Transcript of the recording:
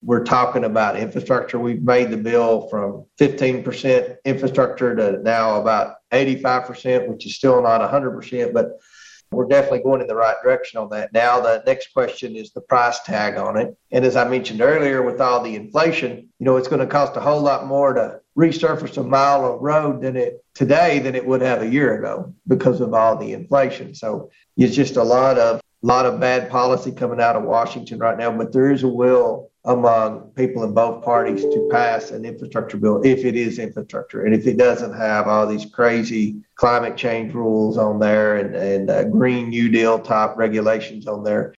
we're talking about infrastructure. We've made the bill from 15% infrastructure to now about 85%, which is still not 100%, but we're definitely going in the right direction on that. Now, the next question is the price tag on it. And as I mentioned earlier, with all the inflation, it's going to cost a whole lot more to resurface a mile of road than it would have a year ago because of all the inflation. So it's just a lot of bad policy coming out of Washington right now, but there is a will among people in both parties to pass an infrastructure bill if it is infrastructure. And if it doesn't have all these crazy climate change rules on there and Green New Deal type regulations on there,